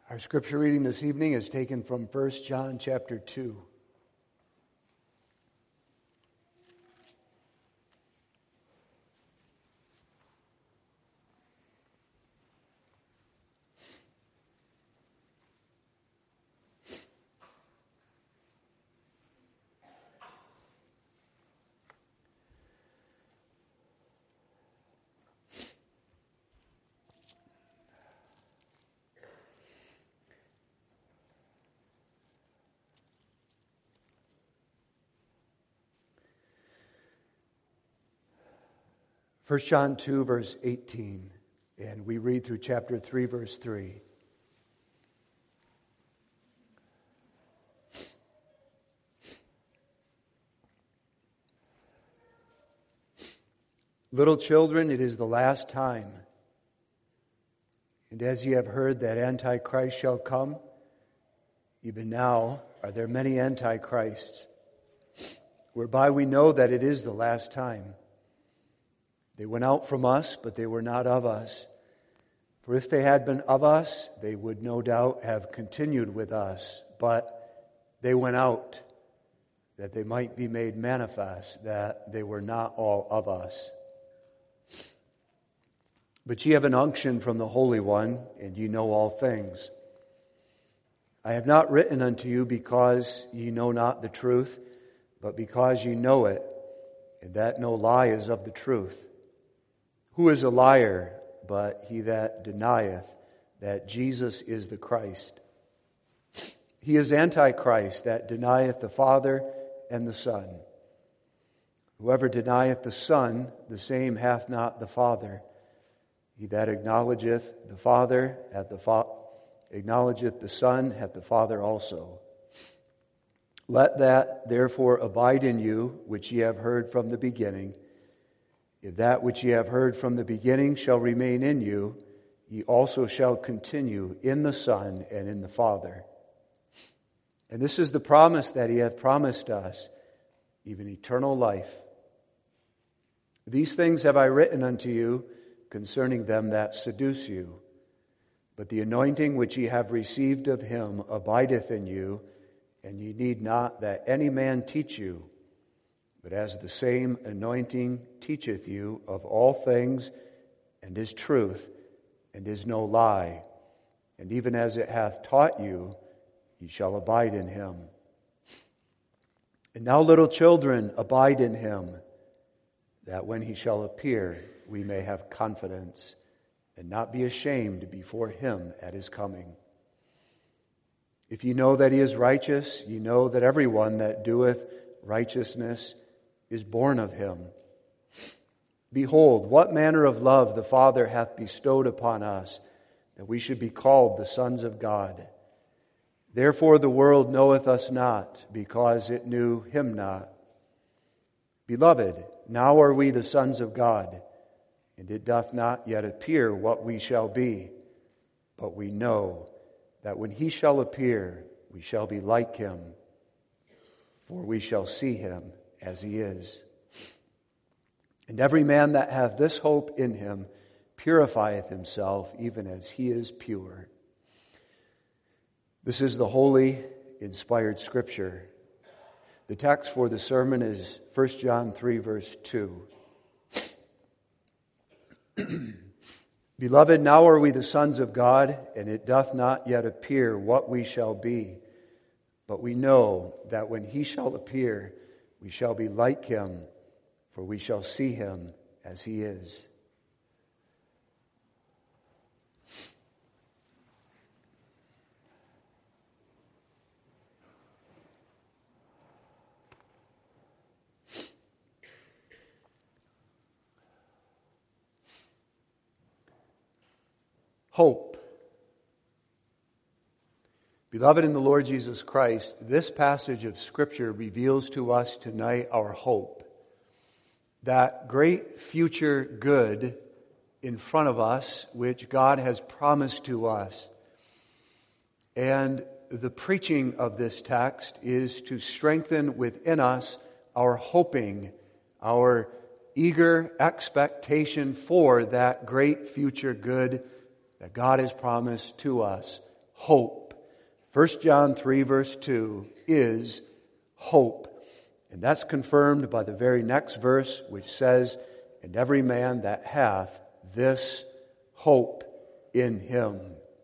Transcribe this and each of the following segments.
Our scripture reading this evening is taken from 1 John chapter 2. First John 2, verse 18, and we read through chapter 3, verse 3. Little children, it is the last time. And as ye have heard that Antichrist shall come, even now are there many Antichrists, whereby we know that it is the last time. They went out from us, but they were not of us. For if they had been of us, they would no doubt have continued with us. But they went out, that they might be made manifest, that they were not all of us. But ye have an unction from the Holy One, and ye know all things. I have not written unto you because ye know not the truth, but because ye know it, and that no lie is of the truth. Who is a liar but he that denieth that Jesus is the Christ? He is Antichrist that denieth the Father and the Son. Whoever denieth the Son, the same hath not the Father. He that acknowledgeth the Father hath acknowledgeth the Son hath the Father also. Let that therefore abide in you which ye have heard from the beginning. If that which ye have heard from the beginning shall remain in you, ye also shall continue in the Son and in the Father. And this is the promise that he hath promised us, even eternal life. These things have I written unto you concerning them that seduce you. But the anointing which ye have received of him abideth in you, and ye need not that any man teach you. But as the same anointing teacheth you of all things, and is truth, and is no lie, and even as it hath taught you, ye shall abide in him. And now, little children, abide in him, that when he shall appear, we may have confidence, and not be ashamed before him at his coming. If ye know that he is righteous, ye know that every one that doeth righteousness is born of him. Behold, what manner of love the Father hath bestowed upon us, that we should be called the sons of God. Therefore the world knoweth us not, because it knew him not. Beloved, now are we the sons of God, and it doth not yet appear what we shall be. But we know that when he shall appear, we shall be like him, for we shall see him as he is. And every man that hath this hope in him purifieth himself, even as he is pure. This is the holy, inspired Scripture. The text for the sermon is 1 John 3, verse 2. Beloved, now are we the sons of God, and it doth not yet appear what we shall be. But we know that when he shall appear, we shall be like him, for we shall see him as he is. Hope. Beloved in the Lord Jesus Christ, this passage of Scripture reveals to us tonight our hope. That great future good in front of us, which God has promised to us. And the preaching of this text is to strengthen within us our hoping, our eager expectation for that great future good that God has promised to us hope. 1 John 3 verse 2 is hope. And that's confirmed by the very next verse, which says, "And every man that hath this hope in him."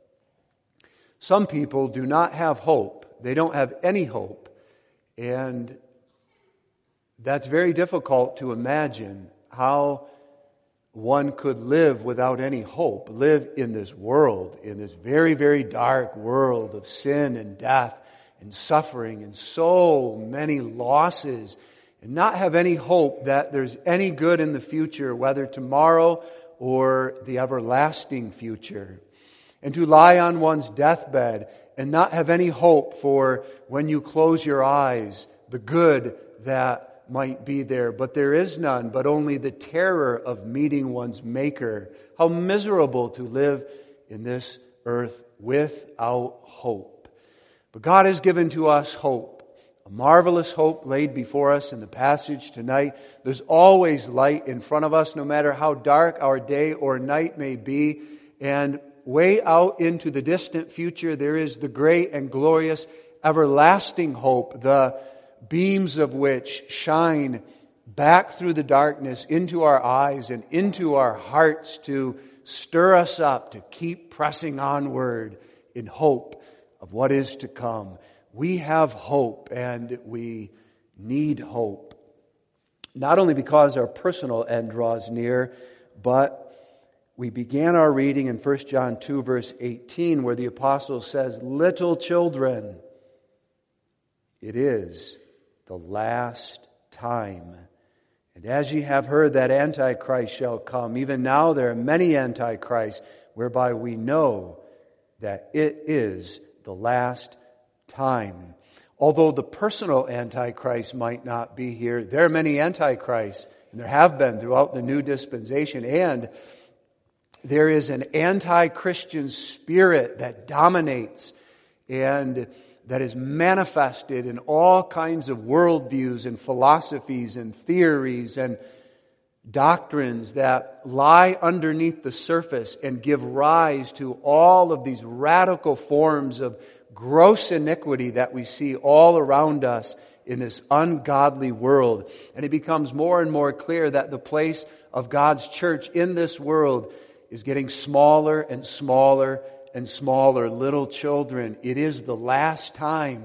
Some people do not have hope. They don't have any hope. And that's very difficult to imagine how one could live without any hope, live in this world, in this very, very dark world of sin and death and suffering and so many losses, and not have any hope that there's any good in the future, whether tomorrow or the everlasting future. And to lie on one's deathbed and not have any hope for when you close your eyes, the good that might be there. But there is none, but only the terror of meeting one's Maker. How miserable to live in this earth without hope. But God has given to us hope. A marvelous hope laid before us in the passage tonight. There's always light in front of us, no matter how dark our day or night may be. And way out into the distant future, there is the great and glorious everlasting hope, the beams of which shine back through the darkness into our eyes and into our hearts to stir us up to keep pressing onward in hope of what is to come. We have hope, and we need hope. Not only because our personal end draws near, but we began our reading in 1 John 2 verse 18, where the apostle says, "Little children, it is the last time. And as ye have heard that Antichrist shall come, even now there are many Antichrists, whereby we know that it is the last time." Although the personal Antichrist might not be here, there are many Antichrists, and there have been throughout the new dispensation, and there is an anti-Christian spirit that dominates and that is manifested in all kinds of worldviews and philosophies and theories and doctrines that lie underneath the surface and give rise to all of these radical forms of gross iniquity that we see all around us in this ungodly world. And it becomes more and more clear that the place of God's church in this world is getting smaller and smaller and smaller. Little children, it is the last time.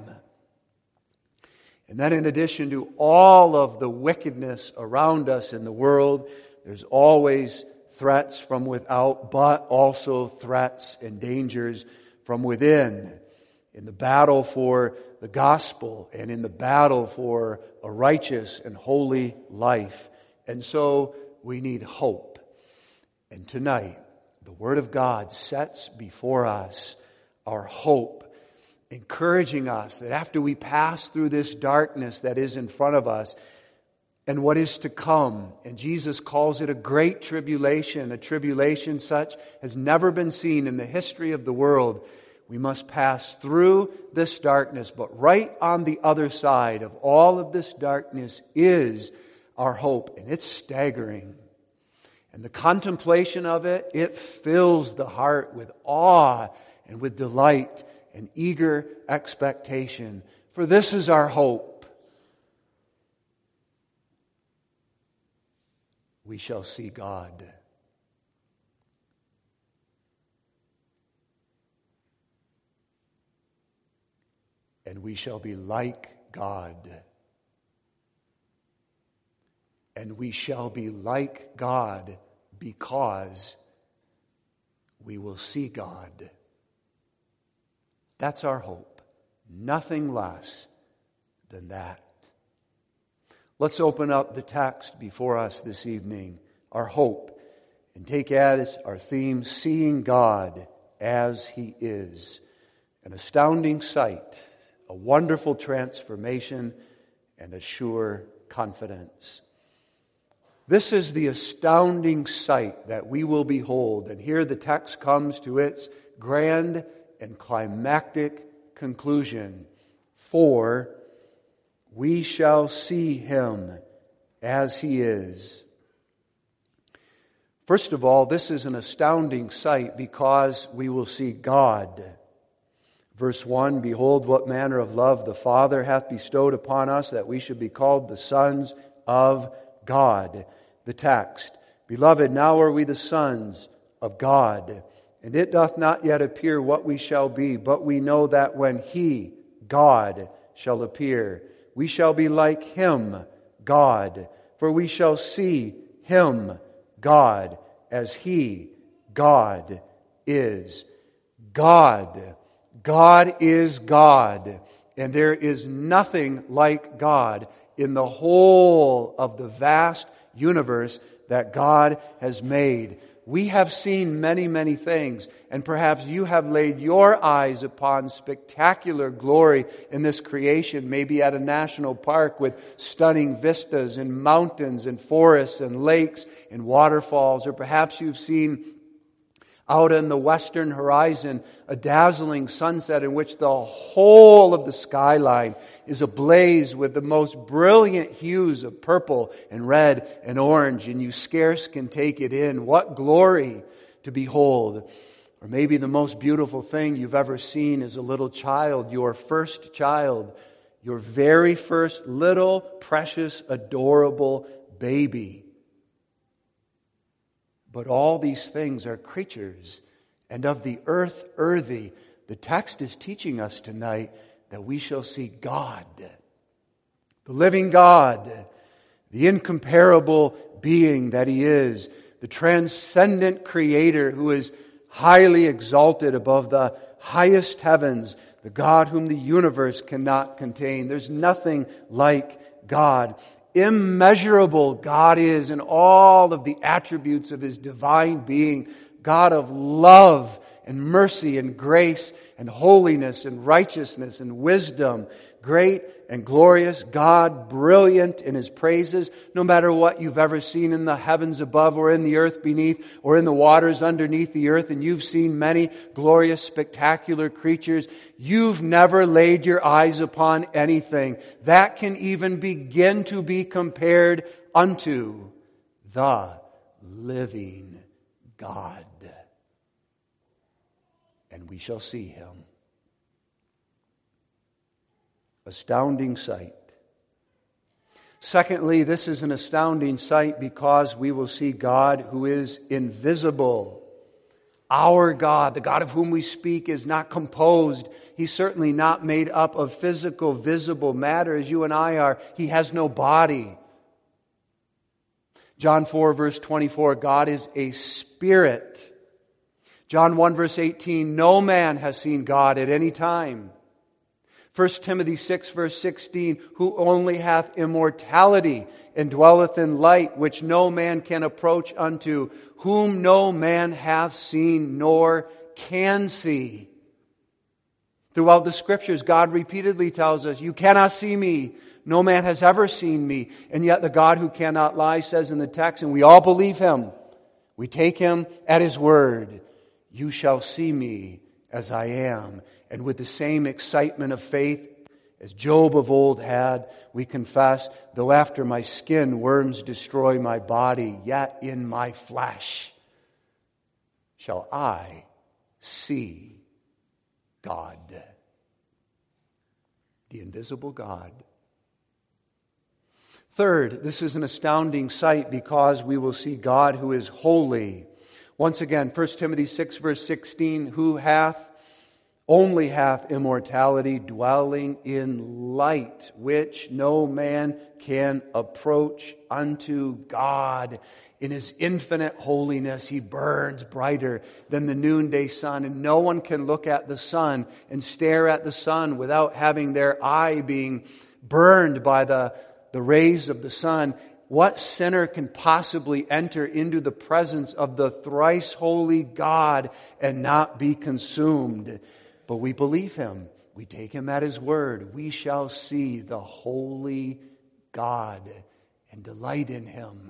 And then in addition to all of the wickedness around us in the world, there's always threats from without, but also threats and dangers from within. In the battle for the gospel and in the battle for a righteous and holy life. And so we need hope. And tonight, the Word of God sets before us our hope, encouraging us that after we pass through this darkness that is in front of us and what is to come, and Jesus calls it a great tribulation, a tribulation such has never been seen in the history of the world. We must pass through this darkness, but right on the other side of all of this darkness is our hope, and it's staggering. And the contemplation of it, it fills the heart with awe and with delight and eager expectation. For this is our hope. We shall see God. And we shall be like God. And we shall be like God because we will see God. That's our hope. Nothing less than that. Let's open up the text before us this evening, our hope, and take as our theme, seeing God as He is. An astounding sight, a wonderful transformation, and a sure confidence. This is the astounding sight that we will behold. And here the text comes to its grand and climactic conclusion. For we shall see Him as He is. First of all, this is an astounding sight because we will see God. Verse 1, behold what manner of love the Father hath bestowed upon us, that we should be called the sons of God. The text, beloved, now are we the sons of God, and it doth not yet appear what we shall be, but we know that when He, God, shall appear, we shall be like Him, God, for we shall see Him, God, as He, God, is. God. God is God, and there is nothing like God in the whole of the vast universe that God has made. We have seen many, many things, and perhaps you have laid your eyes upon spectacular glory in this creation, maybe at a national park with stunning vistas and mountains and forests and lakes and waterfalls, or perhaps you've seen out in the western horizon, a dazzling sunset in which the whole of the skyline is ablaze with the most brilliant hues of purple and red and orange, and you scarce can take it in. What glory to behold. Or maybe the most beautiful thing you've ever seen as a little child, your first child, your very first little, precious, adorable baby. But all these things are creatures, and of the earth earthy. The text is teaching us tonight that we shall see God, the living God, the incomparable being that He is, the transcendent Creator who is highly exalted above the highest heavens, the God whom the universe cannot contain. There's nothing like God. Immeasurable God is in all of the attributes of His divine being. God of love and mercy and grace and holiness and righteousness and wisdom. Great and glorious God, brilliant in His praises. No matter what you've ever seen in the heavens above or in the earth beneath or in the waters underneath the earth, and you've seen many glorious, spectacular creatures, you've never laid your eyes upon anything that can even begin to be compared unto the living God. And we shall see Him. Astounding sight. Secondly, this is an astounding sight because we will see God who is invisible. Our God, the God of whom we speak, is not composed. He's certainly not made up of physical, visible matter as you and I are. He has no body. John 4 verse 24, God is a spirit. John 1 verse 18, no man has seen God at any time. 1 Timothy 6 verse 16, who only hath immortality and dwelleth in light, which no man can approach unto, whom no man hath seen nor can see. Throughout the Scriptures, God repeatedly tells us, you cannot see me. No man has ever seen me. And yet the God who cannot lie says in the text, and we all believe Him. We take Him at His word. You shall see me as I am. And with the same excitement of faith as Job of old had, we confess, though after my skin worms destroy my body, yet in my flesh shall I see God, the invisible God. Third, this is an astounding sight because we will see God who is holy. Once again, 1 Timothy 6 verse 16, who only hath immortality, dwelling in light, which no man can approach unto God. In His infinite holiness, He burns brighter than the noonday sun, and no one can look at the sun and stare at the sun without having their eye being burned by the rays of the sun. What sinner can possibly enter into the presence of the thrice holy God and not be consumed? But we believe Him. We take Him at His word. We shall see the holy God and delight in Him.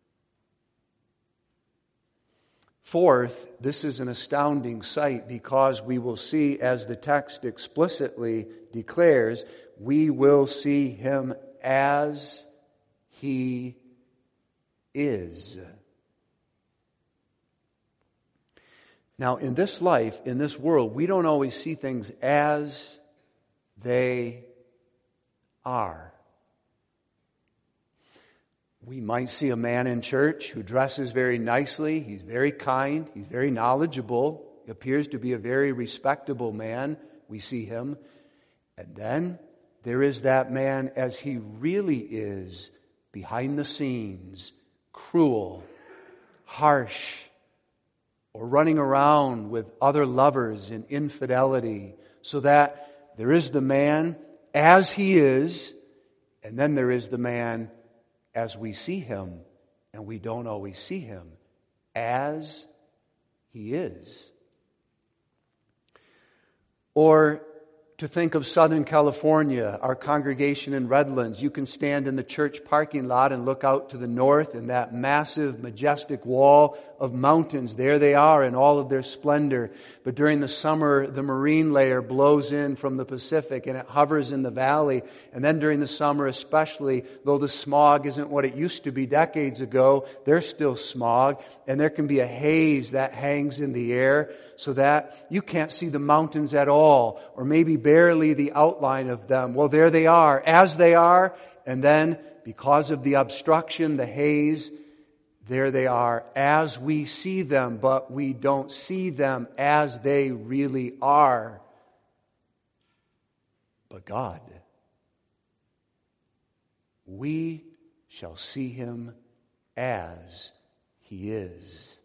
Fourth, this is an astounding sight because we will see, as the text explicitly declares, we will see Him as He is. Now, in this life, in this world, we don't always see things as they are. We might see a man in church who dresses very nicely. He's very kind. He's very knowledgeable. He appears to be a very respectable man. We see him. And then there is that man as he really is, behind the scenes, cruel, harsh, or running around with other lovers in infidelity, so that there is the man as he is, and then there is the man as we see him, and we don't always see him as he is. Or to think of Southern California, our congregation in Redlands, you can stand in the church parking lot and look out to the north, and that massive, majestic wall of mountains, there they are in all of their splendor. But during the summer, the marine layer blows in from the Pacific and it hovers in the valley. And then during the summer especially, though the smog isn't what it used to be decades ago, there's still smog, and there can be a haze that hangs in the air so that you can't see the mountains at all, or maybe barely the outline of them. Well, there they are, as they are, and then because of the obstruction, the haze, there they are as we see them, but we don't see them as they really are. But God, we shall see Him as He is.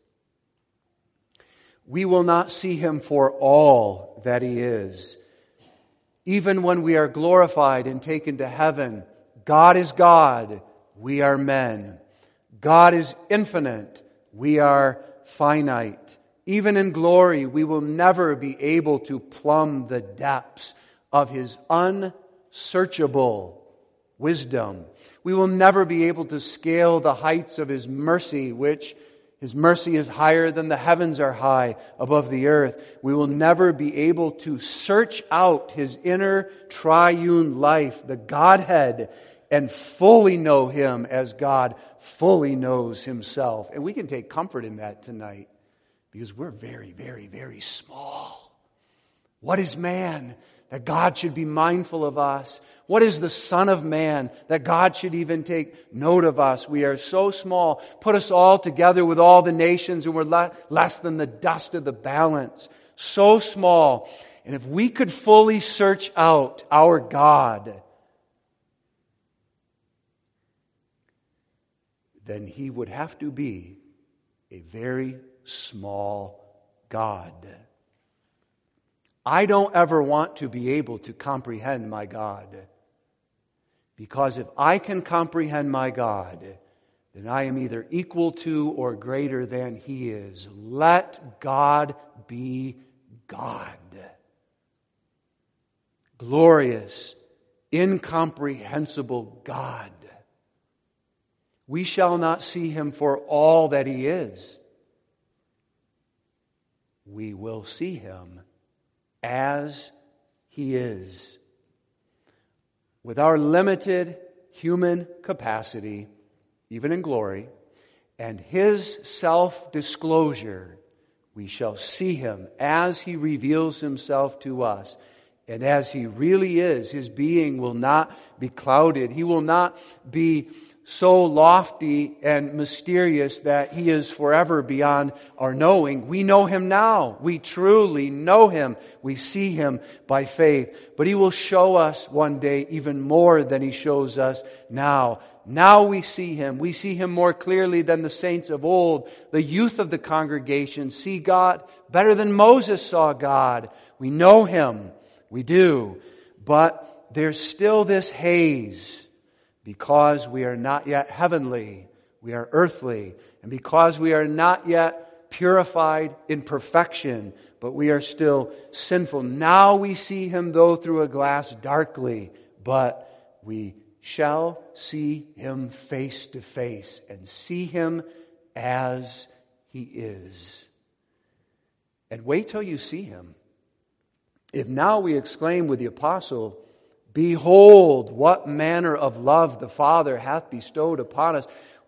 We will not see Him for all that He is. Even when we are glorified and taken to heaven, God is God, we are men. God is infinite, we are finite. Even in glory, we will never be able to plumb the depths of His unsearchable wisdom. We will never be able to scale the heights of His mercy, which His mercy is higher than the heavens are high above the earth. We will never be able to search out His inner triune life, the Godhead, and fully know Him as God fully knows Himself. And we can take comfort in that tonight because we're very, very, very small. What is man that God should be mindful of us? What is the Son of Man that God should even take note of us? We are so small. Put us all together with all the nations and we're less than the dust of the balance. So small. And if we could fully search out our God, then He would have to be a very small God. I don't ever want to be able to comprehend my God. Because if I can comprehend my God, then I am either equal to or greater than He is. Let God be God. Glorious, incomprehensible God. We shall not see Him for all that He is. We will see Him as He is. With our limited human capacity, even in glory, and His self-disclosure, we shall see Him as He reveals Himself to us. And as He really is, His being will not be clouded. He will not be so lofty and mysterious that He is forever beyond our knowing. We know Him now. We truly know Him. We see Him by faith. But He will show us one day even more than He shows us now. Now we see Him. We see Him more clearly than the saints of old. The youth of the congregation see God better than Moses saw God. We know Him. We do. But there's still this haze. Because we are not yet heavenly, we are earthly. And because we are not yet purified in perfection, but we are still sinful. Now we see Him, though through a glass darkly, but we shall see Him face to face and see Him as He is. And wait till you see Him. If now we exclaim with the apostle, "Behold, what manner of love the Father hath bestowed upon us."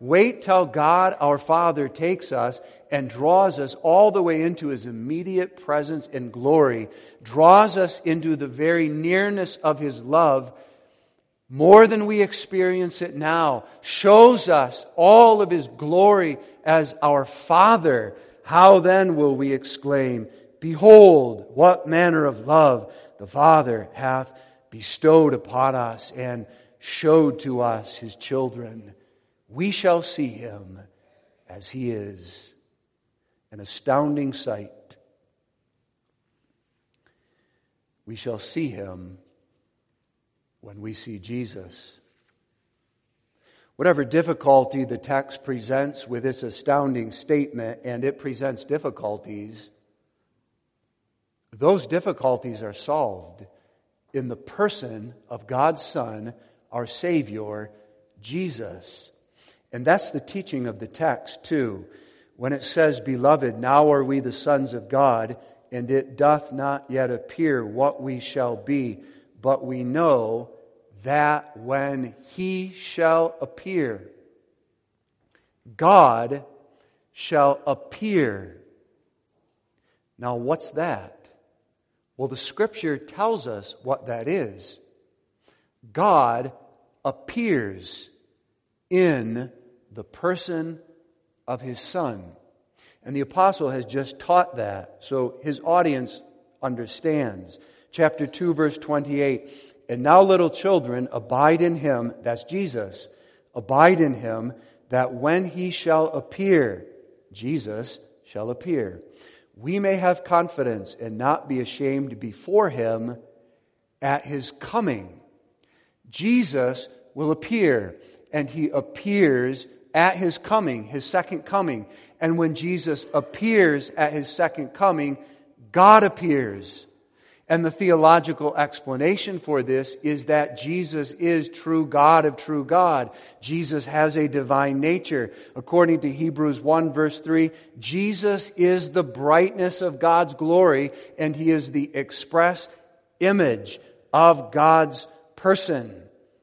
Wait till God our Father takes us and draws us all the way into His immediate presence and glory, draws us into the very nearness of His love more than we experience it now, shows us all of His glory as our Father. How then will we exclaim, Behold, what manner of love the Father hath bestowed upon us and showed to us His children. We shall see Him as He is. An astounding sight. We shall see Him when we see Jesus. Whatever difficulty the text presents with its astounding statement, and it presents difficulties, those difficulties are solved in the person of God's Son, our Savior, Jesus. And that's the teaching of the text too. When it says, Beloved, now are we the sons of God, and it doth not yet appear what we shall be, but we know that when He shall appear, God shall appear. Now, what's that? Well, the Scripture tells us what that is. God appears in the person of His Son. And the apostle has just taught that, so his audience understands. Chapter 2, verse 28. And now, little children, abide in Him, that's Jesus, abide in Him, that when He shall appear, Jesus shall appear, we may have confidence and not be ashamed before Him at His coming. Jesus will appear, and He appears at His coming, His second coming. And when Jesus appears at His second coming, God appears. And the theological explanation for this is that Jesus is true God of true God. Jesus has a divine nature. According to Hebrews 1 verse 3, Jesus is the brightness of God's glory, and He is the express image of God's person.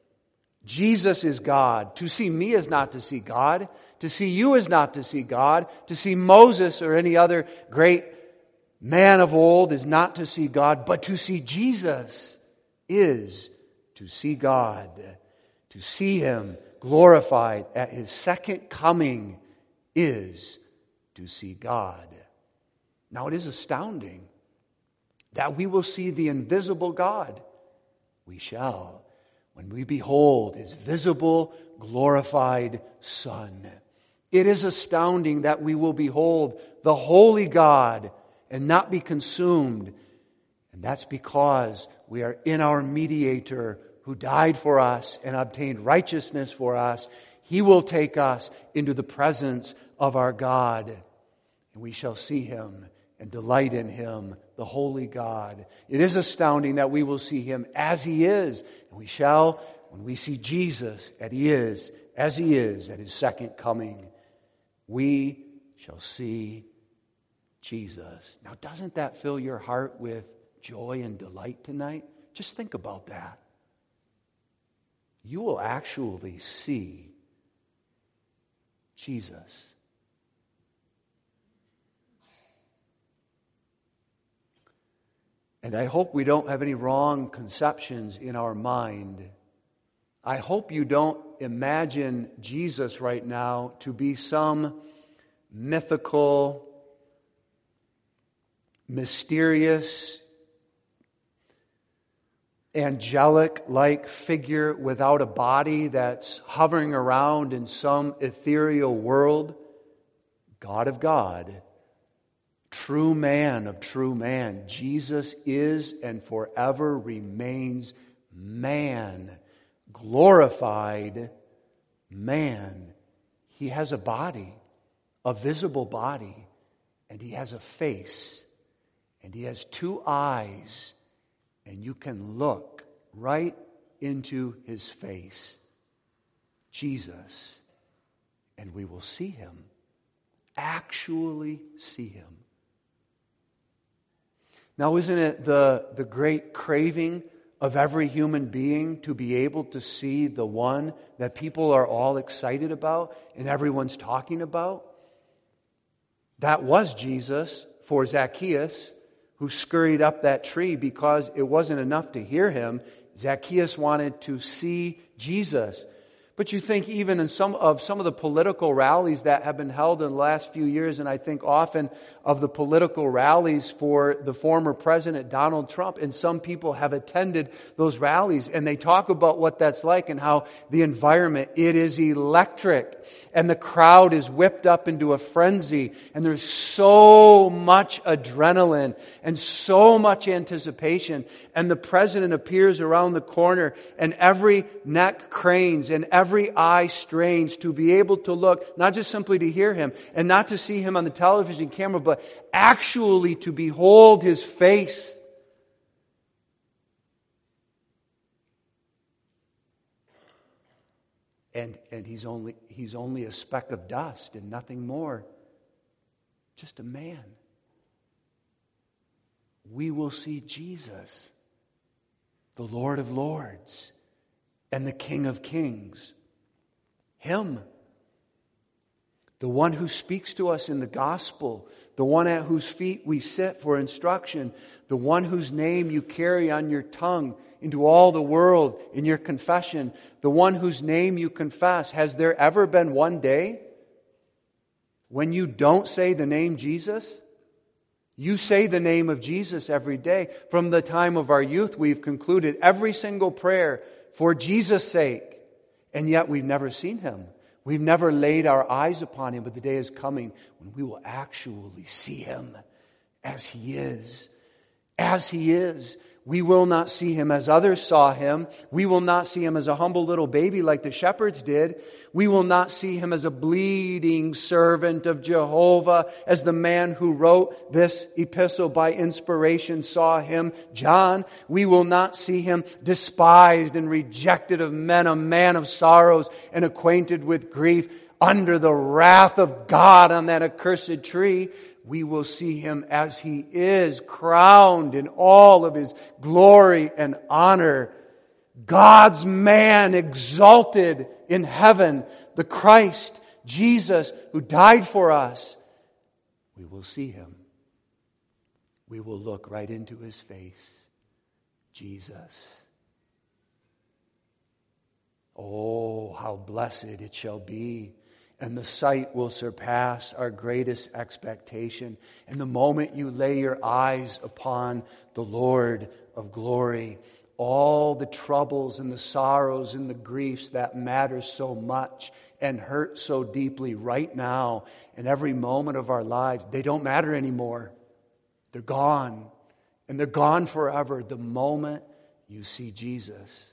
Jesus is God. To see me is not to see God. To see you is not to see God. To see Moses or any other great man of old is not to see God, but to see Jesus is to see God. To see Him glorified at His second coming is to see God. Now it is astounding that we will see the invisible God. We shall, when we behold His visible, glorified Son. It is astounding that we will behold the holy God and not be consumed. And that's because we are in our mediator who died for us and obtained righteousness for us. He will take us into the presence of our God, and we shall see Him and delight in Him, the holy God. It is astounding that we will see Him as He is, and we shall, when we see Jesus as He is at His second coming, we shall see Jesus. Now, doesn't that fill your heart with joy and delight tonight? Just think about that. You will actually see Jesus. And I hope we don't have any wrong conceptions in our mind. I hope you don't imagine Jesus right now to be some mythical, mysterious, angelic-like figure without a body that's hovering around in some ethereal world. God of God, true man of true man. Jesus is and forever remains man, glorified man. He has a body, a visible body, and He has a face. And He has two eyes, and you can look right into His face, Jesus, and we will see Him, actually see Him. Now, isn't it the great craving of every human being to be able to see the one that people are all excited about and everyone's talking about? That was Jesus for Zacchaeus, who scurried up that tree because it wasn't enough to hear him. Zacchaeus wanted to see Jesus. But you think even in some of the political rallies that have been held in the last few years, and I think often of the political rallies for the former President Donald Trump, and some people have attended those rallies, and they talk about what that's like and how the environment, it is electric, and the crowd is whipped up into a frenzy, and there's so much adrenaline and so much anticipation, and the president appears around the corner, and every neck cranes and every eye strains to be able to look, not just simply to hear him and not to see him on the television camera, but actually to behold his face. And he's only a speck of dust and nothing more. Just a man. We will see Jesus, the Lord of Lords and the King of Kings. Him, the one who speaks to us in the gospel, the one at whose feet we sit for instruction, the one whose name you carry on your tongue into all the world in your confession, the one whose name you confess. Has there ever been one day when you don't say the name Jesus? You say the name of Jesus every day. From the time of our youth, we've concluded every single prayer for Jesus' sake. And yet we've never seen him. We've never laid our eyes upon him. But the day is coming when we will actually see him as he is. As he is. We will not see him as others saw him. We will not see him as a humble little baby like the shepherds did. We will not see him as a bleeding servant of Jehovah, as the man who wrote this epistle by inspiration saw him, John. We will not see him despised and rejected of men, a man of sorrows and acquainted with grief, under the wrath of God on that accursed tree. We will see him as he is, crowned in all of his glory and honor. God's man exalted in heaven, the Christ, Jesus, who died for us. We will see him. We will look right into his face. Jesus. Oh, how blessed it shall be. And the sight will surpass our greatest expectation. And the moment you lay your eyes upon the Lord of glory, all the troubles and the sorrows and the griefs that matter so much and hurt so deeply right now in every moment of our lives, they don't matter anymore. They're gone. And they're gone forever the moment you see Jesus.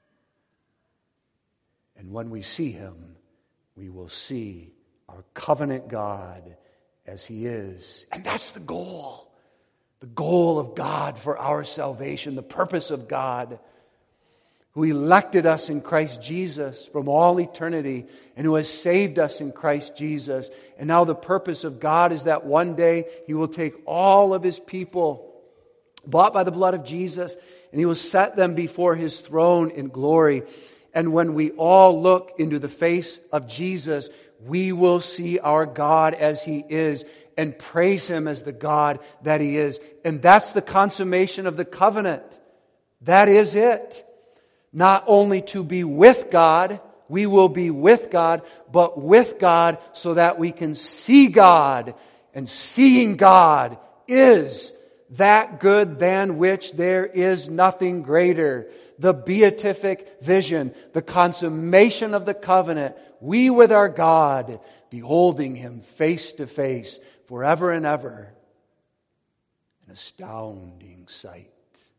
And when we see him, we will see our covenant God as he is. And that's the goal. The goal of God for our salvation. The purpose of God, who elected us in Christ Jesus from all eternity and who has saved us in Christ Jesus. And now the purpose of God is that one day he will take all of his people bought by the blood of Jesus and he will set them before his throne in glory. And when we all look into the face of Jesus, we will see our God as he is and praise him as the God that he is. And that's the consummation of the covenant. That is it. Not only to be with God, we will be with God, but with God so that we can see God. And seeing God is that good than which there is nothing greater. The beatific vision, the consummation of the covenant, we with our God, beholding him face to face forever and ever. An astounding sight.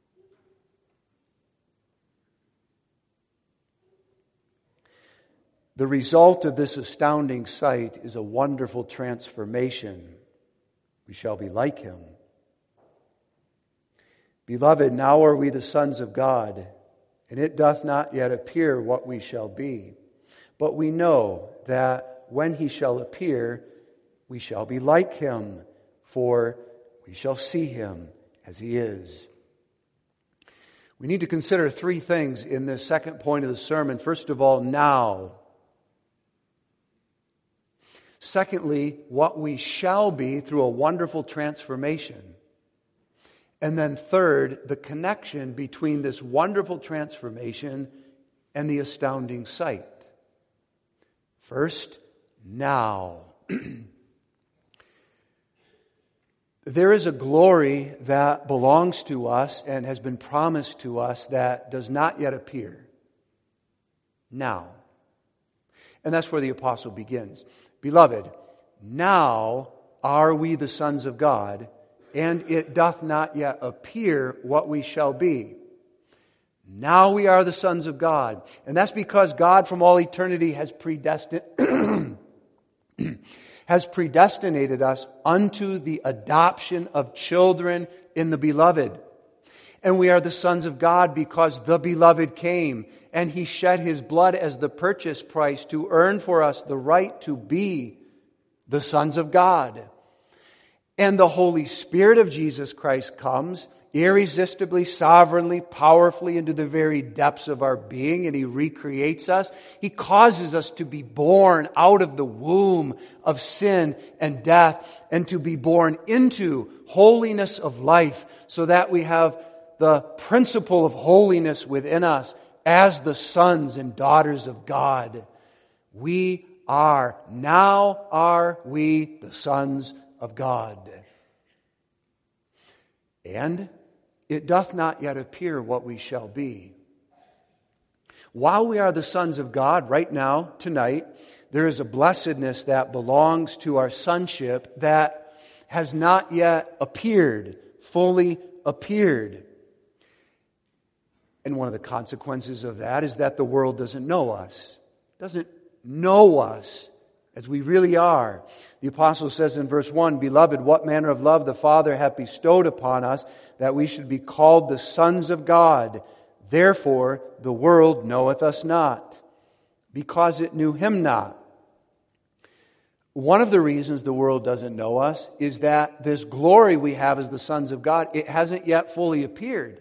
The result of this astounding sight is a wonderful transformation. We shall be like him. Beloved, now are we the sons of God, and it doth not yet appear what we shall be. But we know that when he shall appear, we shall be like him, for we shall see him as he is. We need to consider three things in this second point of the sermon. First of all, now. Secondly, what we shall be through a wonderful transformation. And then third, the connection between this wonderful transformation and the astounding sight. First, now. There is a glory that belongs to us and has been promised to us that does not yet appear. Now. And that's where the apostle begins. Beloved, now are we the sons of God, and it doth not yet appear what we shall be. Now we are the sons of God. And that's because God from all eternity has predestinated us unto the adoption of children in the Beloved. And we are the sons of God because the Beloved came, and He shed His blood as the purchase price to earn for us the right to be the sons of God. And the Holy Spirit of Jesus Christ comes irresistibly, sovereignly, powerfully into the very depths of our being, and He recreates us. He causes us to be born out of the womb of sin and death, and to be born into holiness of life, so that we have the principle of holiness within us as the sons and daughters of God. Now are we the sons of God. And it doth not yet appear what we shall be. While we are the sons of God right now, tonight, there is a blessedness that belongs to our sonship that has not yet appeared, fully appeared. And one of the consequences of that is that the world doesn't know us. Doesn't know us as we really are. The apostle says in verse 1, Beloved, what manner of love the Father hath bestowed upon us, that we should be called the sons of God. Therefore the world knoweth us not, because it knew Him not. One of the reasons the world doesn't know us is that this glory we have as the sons of God, it hasn't yet fully appeared.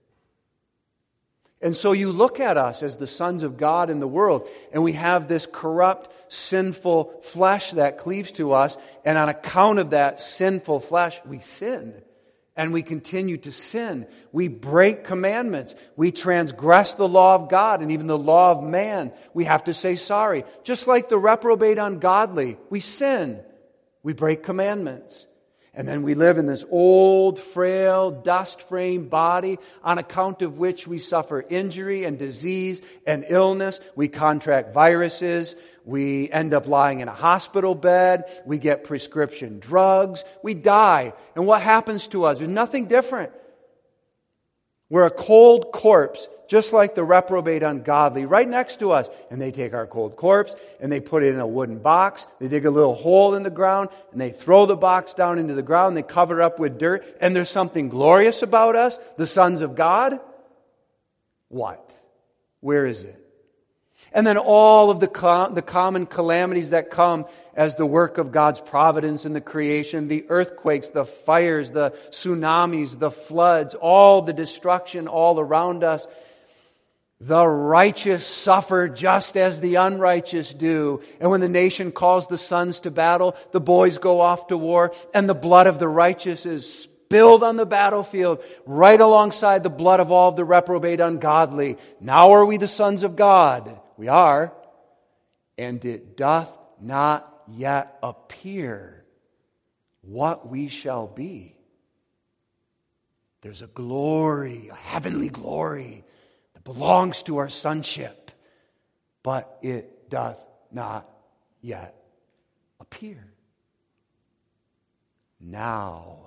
And so you look at us as the sons of God in the world, and we have this corrupt, sinful flesh that cleaves to us, and on account of that sinful flesh, we sin. And we continue to sin. We break commandments. We transgress the law of God and even the law of man. We have to say sorry. Just like the reprobate ungodly, we sin. We break commandments. And then we live in this old, frail, dust-framed body on account of which we suffer injury and disease and illness. We contract viruses. We end up lying in a hospital bed. We get prescription drugs. We die. And what happens to us? There's nothing different. We're a cold corpse, just like the reprobate ungodly, right next to us. And they take our cold corpse and they put it in a wooden box. They dig a little hole in the ground and they throw the box down into the ground. They cover it up with dirt. And there's something glorious about us, the sons of God. What? Where is it? And then all of the common calamities that come as the work of God's providence in the creation, the earthquakes, the fires, the tsunamis, the floods, all the destruction all around us. The righteous suffer just as the unrighteous do. And when the nation calls the sons to battle, the boys go off to war, and the blood of the righteous is spilled on the battlefield, right alongside the blood of all of the reprobate ungodly. Now are we the sons of God? We are. And it doth not yet appear what we shall be. There's a glory, a heavenly glory, that belongs to our sonship, but it doth not yet appear. Now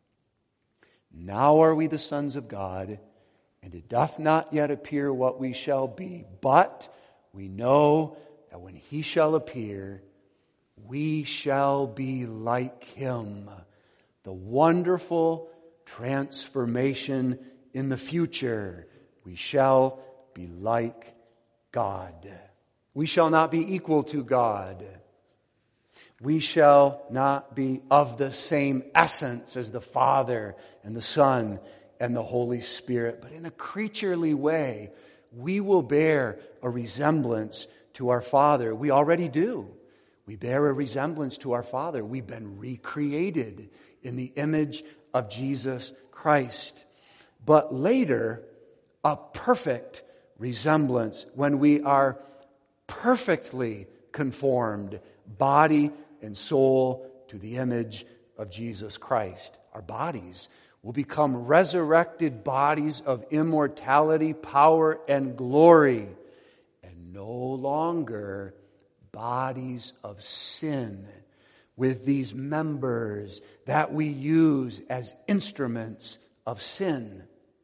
are we the sons of God, and it doth not yet appear what we shall be, but we know that when He shall appear, we shall be like Him. The wonderful transformation in the future. We shall be like God. We shall not be equal to God. We shall not be of the same essence as the Father and the Son and the Holy Spirit. But in a creaturely way, we will bear a resemblance to our Father. We already do. We bear a resemblance to our Father. We've been recreated in the image of Jesus Christ. But later, a perfect resemblance when we are perfectly conformed, body and soul, to the image of Jesus Christ. Our bodies will become resurrected bodies of immortality, power, and glory, and no longer bodies of sin with these members that we use as instruments of sin.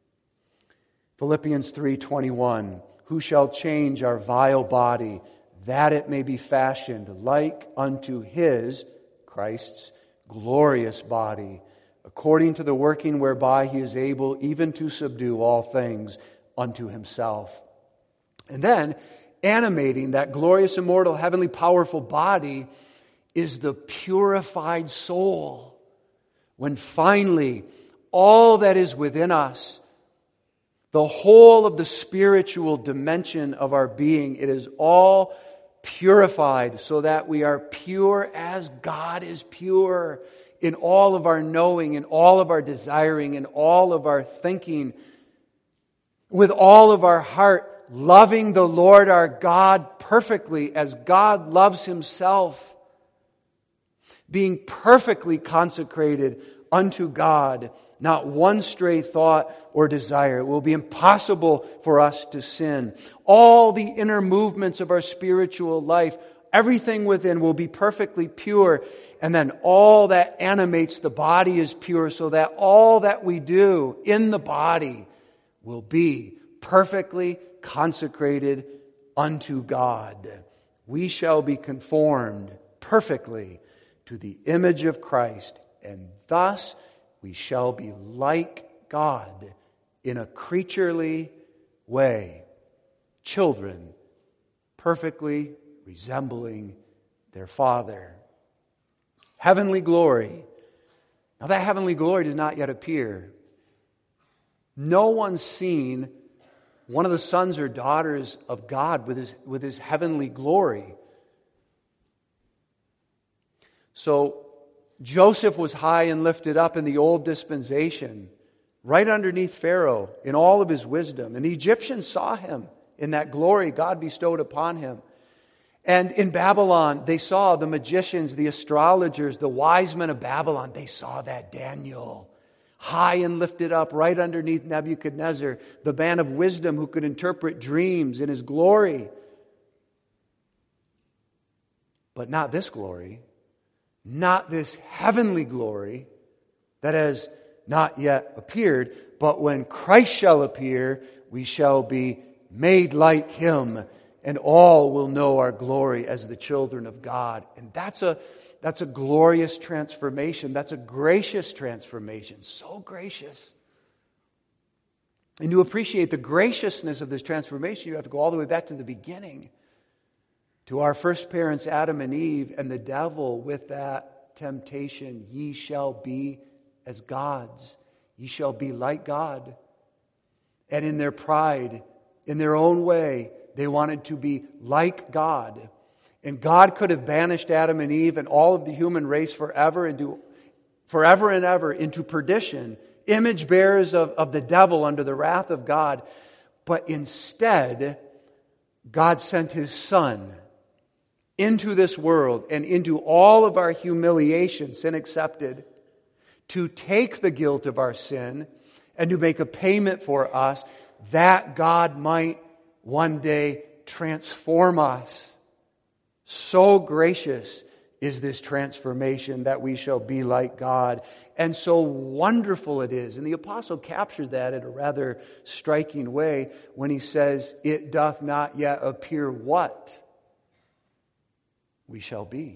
Philippians 3:21, who shall change our vile body, that it may be fashioned like unto his, Christ's, glorious body, according to the working whereby he is able even to subdue all things unto himself. And then, animating that glorious, immortal, heavenly, powerful body is the purified soul. When finally, all that is within us, the whole of the spiritual dimension of our being, it is all purified so that we are pure as God is pure in all of our knowing, in all of our desiring, in all of our thinking, with all of our heart, loving the Lord our God perfectly as God loves himself, being perfectly consecrated unto God, not one stray thought or desire. It will be impossible for us to sin. All the inner movements of our spiritual life, everything within will be perfectly pure. And then all that animates the body is pure, so that all that we do in the body will be perfectly consecrated unto God. We shall be conformed perfectly to the image of Christ, and thus we shall be like God in a creaturely way. Children perfectly resembling their Father. Heavenly glory. Now that heavenly glory does not yet appear. No one's seen one of the sons or daughters of God with his heavenly glory. So Joseph was high and lifted up in the old dispensation, right underneath Pharaoh in all of his wisdom. And the Egyptians saw him in that glory God bestowed upon him. And in Babylon, they saw the magicians, the astrologers, the wise men of Babylon. They saw that Daniel, high and lifted up right underneath Nebuchadnezzar, the man of wisdom who could interpret dreams in his glory. But not this glory. Not this heavenly glory that has not yet appeared, but when Christ shall appear, we shall be made like him, and all will know our glory as the children of God. And that's a glorious transformation. That's a gracious transformation. So gracious. And to appreciate the graciousness of this transformation, you have to go all the way back to the beginning, to our first parents, Adam and Eve, and the devil with that temptation. Ye shall be as gods. Ye shall be like God. And in their pride, in their own way, they wanted to be like God. And God could have banished Adam and Eve and all of the human race forever and ever into perdition, image bearers of the devil under the wrath of God. But instead, God sent his Son into this world and into all of our humiliation, sin accepted, to take the guilt of our sin and to make a payment for us, that God might one day transform us. So gracious is this transformation that we shall be like God. And so wonderful it is. And the apostle captured that in a rather striking way when he says, it doth not yet appear what we shall be.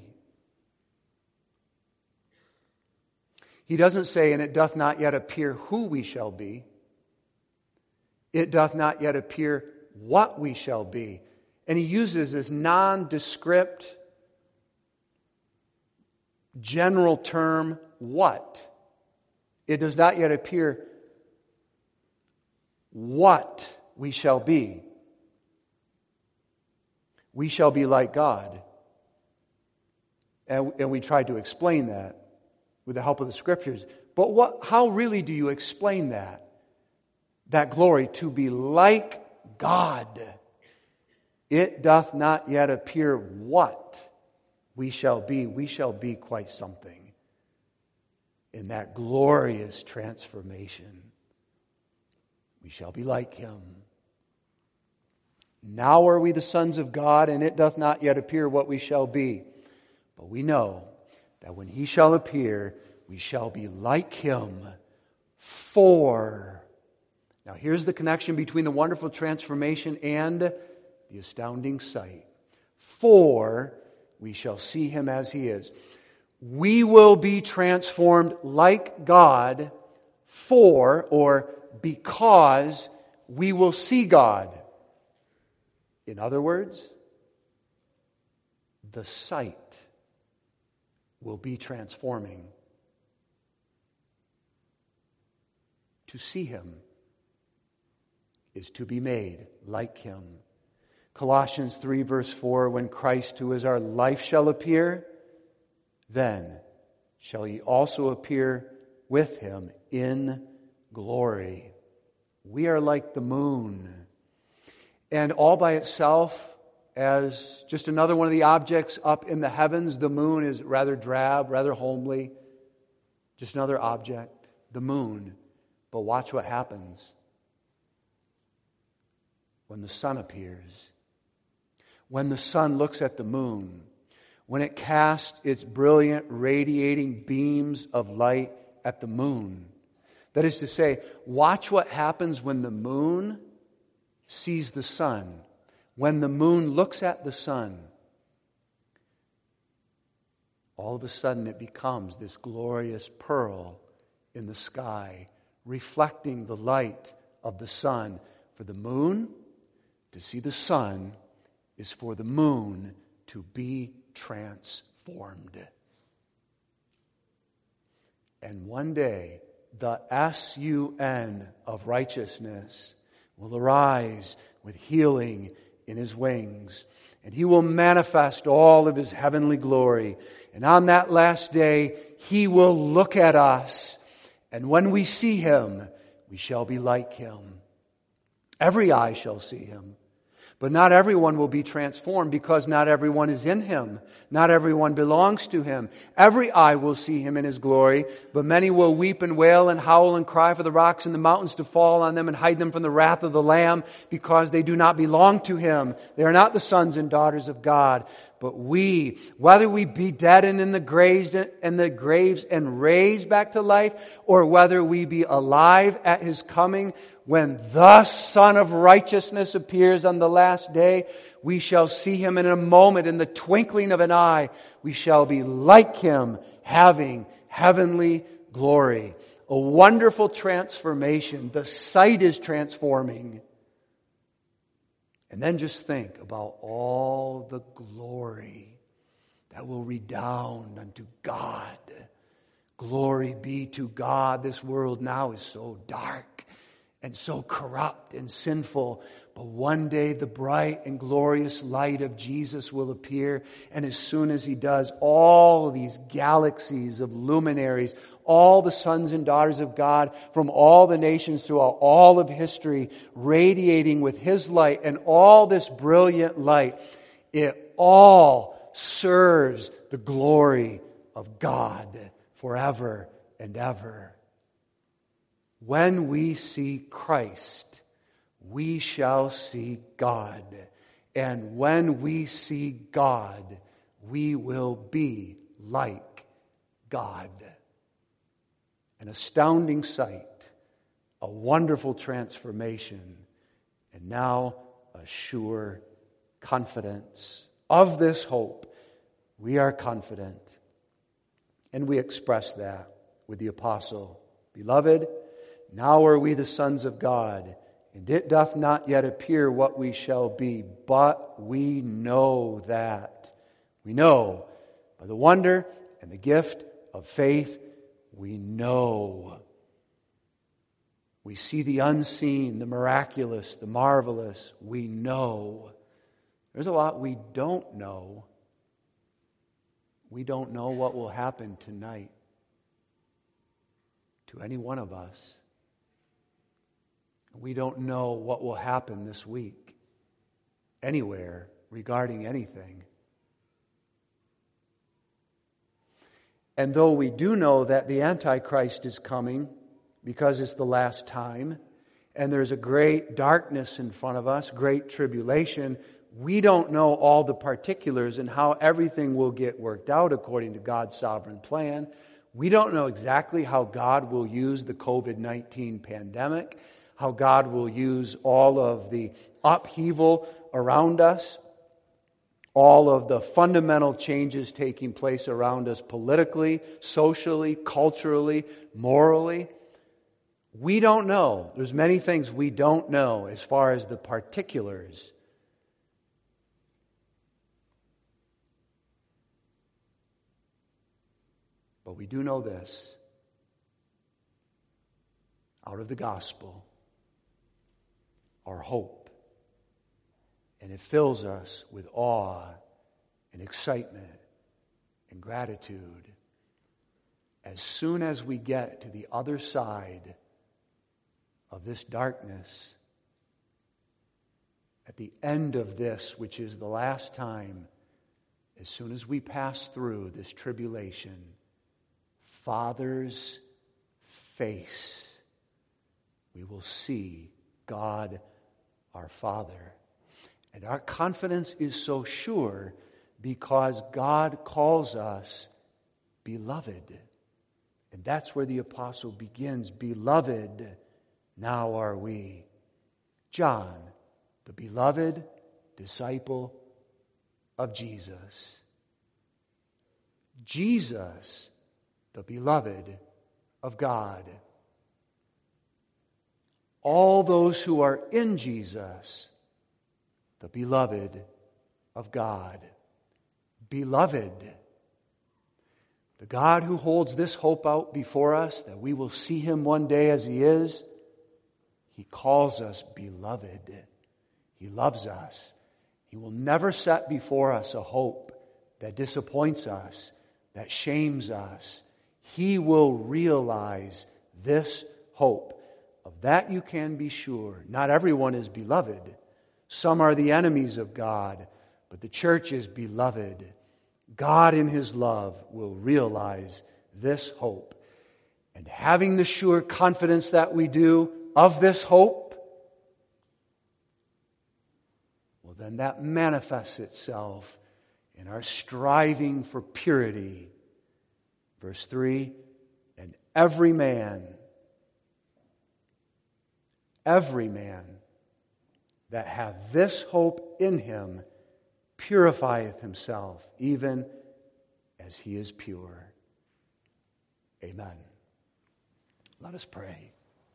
He doesn't say, and it doth not yet appear who we shall be. It doth not yet appear what we shall be. And he uses this nondescript, general term, what. It does not yet appear what we shall be. We shall be like God. And we tried to explain that with the help of the Scriptures. But how really do you explain that? That glory, to be like God. It doth not yet appear what we shall be. We shall be quite something in that glorious transformation. We shall be like Him. Now are we the sons of God, and it doth not yet appear what we shall be. But we know that when He shall appear, we shall be like Him. For, now here's the connection between the wonderful transformation and the astounding sight. For we shall see Him as He is. We will be transformed like God for, or because, we will see God. In other words, the sight will be transforming. To see Him is to be made like Him. Colossians 3 verse 4, when Christ, who is our life, shall appear, then shall ye also appear with Him in glory. We are like the moon. And all by itself, as just another one of the objects up in the heavens, the moon is rather drab, rather homely. Just another object, the moon. But watch what happens when the sun appears. When the sun looks at the moon, when it casts its brilliant, radiating beams of light at the moon. That is to say, watch what happens when the moon sees the sun. When the moon looks at the sun, all of a sudden it becomes this glorious pearl in the sky, reflecting the light of the sun. For the moon to see the sun is for the moon to be transformed. And one day, the sun of righteousness will arise with healing in His wings, and He will manifest all of His heavenly glory. And on that last day, He will look at us, and when we see Him, we shall be like Him. Every eye shall see Him. But not everyone will be transformed, because not everyone is in Him. Not everyone belongs to Him. Every eye will see Him in His glory, but many will weep and wail and howl and cry for the rocks and the mountains to fall on them and hide them from the wrath of the Lamb, because they do not belong to Him. They are not the sons and daughters of God. But we, whether we be dead and in the graves and raised back to life, or whether we be alive at His coming, when the Son of Righteousness appears on the last day, we shall see Him in a moment, in the twinkling of an eye. We shall be like Him, having heavenly glory. A wonderful transformation. The sight is transforming. And then just think about all the glory that will redound unto God. Glory be to God. This world now is so dark and so corrupt and sinful. But one day the bright and glorious light of Jesus will appear. And as soon as He does, all these galaxies of luminaries, all the sons and daughters of God from all the nations throughout all of history, radiating with His light, and all this brilliant light, it all serves the glory of God forever and ever. When we see Christ, we shall see God. And when we see God, we will be like God. An astounding sight, a wonderful transformation, and now a sure confidence. Of this hope, we are confident. And we express that with the apostle. Beloved, now are we the sons of God, and it doth not yet appear what we shall be, but we know that. We know by the wonder and the gift of faith, we know We see the unseen, the miraculous, the marvelous. We know. There's a lot we don't know. We don't know what will happen tonight to any one of us. We don't know what will happen this week, anywhere, regarding anything. And though we do know that the Antichrist is coming, because it's the last time, and there's a great darkness in front of us, great tribulation, we don't know all the particulars and how everything will get worked out according to God's sovereign plan. We don't know exactly how God will use the COVID-19 pandemic, how God will use all of the upheaval around us, all of the fundamental changes taking place around us politically, socially, culturally, morally. We don't know. There's many things we don't know as far as the particulars. But we do know this. Out of the gospel, our hope. And it fills us with awe and excitement and gratitude. As soon as we get to the other side of this darkness, at the end of this, which is the last time, as soon as we pass through this tribulation, Father's face, we will see God our Father. And our confidence is so sure because God calls us beloved. And that's where the apostle begins. Beloved, now are we. John, the beloved disciple of Jesus. Jesus, the beloved of God. All those who are in Jesus, the beloved of God. Beloved. The God who holds this hope out before us, that we will see Him one day as He is, He calls us beloved. He loves us. He will never set before us a hope that disappoints us, that shames us. He will realize this hope. Of that you can be sure. Not everyone is beloved. Some are the enemies of God, but the church is beloved. God in His love will realize this hope. And having the sure confidence that we do of this hope, well, then that manifests itself in our striving for purity. Verse 3, and every man that hath this hope in him purifieth himself, even as he is pure. Amen. Let us pray.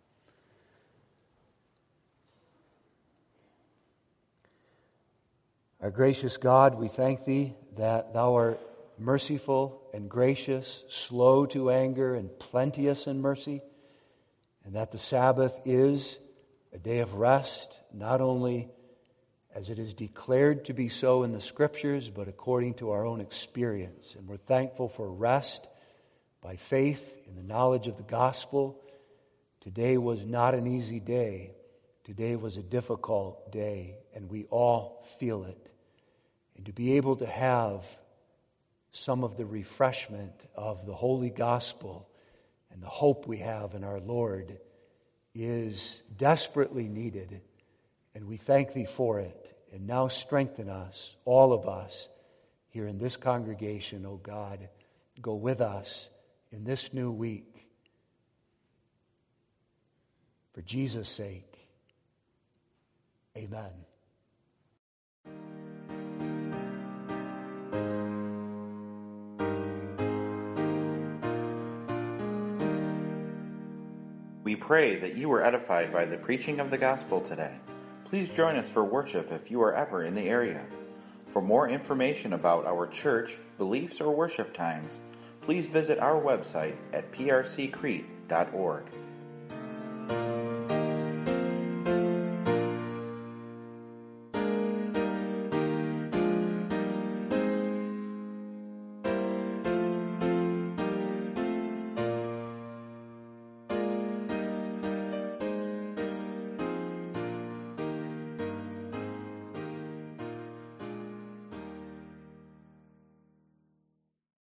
Our gracious God, we thank Thee that Thou art merciful and gracious, slow to anger and plenteous in mercy, and that the Sabbath is a day of rest, not only as it is declared to be so in the Scriptures, but according to our own experience. And we're thankful for rest by faith in the knowledge of the gospel. Today was not an easy day. Today was a difficult day, and we all feel it. And to be able to have some of the refreshment of the holy gospel and the hope we have in our Lord is desperately needed, and we thank Thee for it. And now strengthen us, all of us, here in this congregation, O God. Go with us in this new week. For Jesus' sake, amen. We pray that you were edified by the preaching of the gospel today. Please join us for worship if you are ever in the area. For more information about our church, beliefs, or worship times, please visit our website at prccrete.org.